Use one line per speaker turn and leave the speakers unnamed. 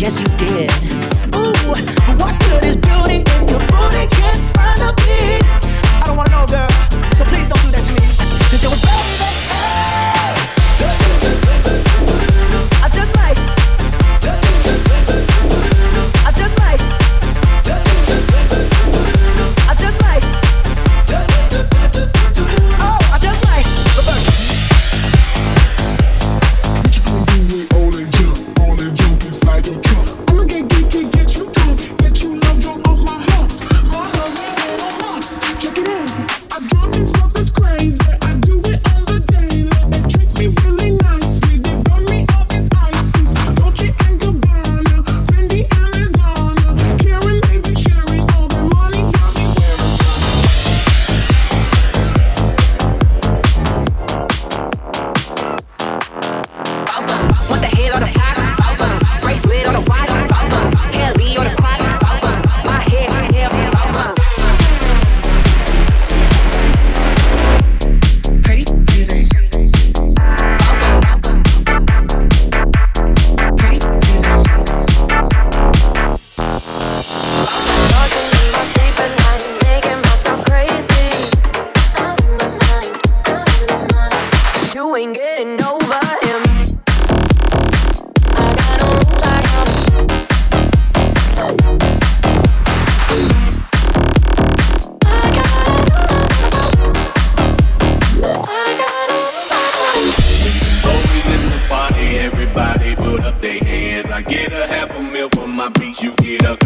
Yes, you did. Ooh, what good is building if your booty can't find a beat? I don't wanna know, girl, so please don't do that to me. 'Cause your baby, I just might. I just might. I just might. Oh, I just might. Reverse.
What you gonna do with all that junk inside your trunk? I'ma get geeky, get you drunk, get you love drunk off my heart. My husband get on nuts, check it out. I drop these fuckers crazy, I do it on the daily. They treat me really nicely, they've done me all these ices. Dolce and Gabbana, Fendi and Madonna, Karen, baby, Cherry, all the money got me wearing.
Want the head on the pot, bracelet on the watch, Kelly on the clock, my hair, pretty pleasing, pretty pleasing.
Talking in my sleep at night, making myself crazy. Out of my mind, out of my mind. You ain't getting over him. I got no rules, I got
Always in the party, everybody put up their hands. I get a half a meal for my beats, you get a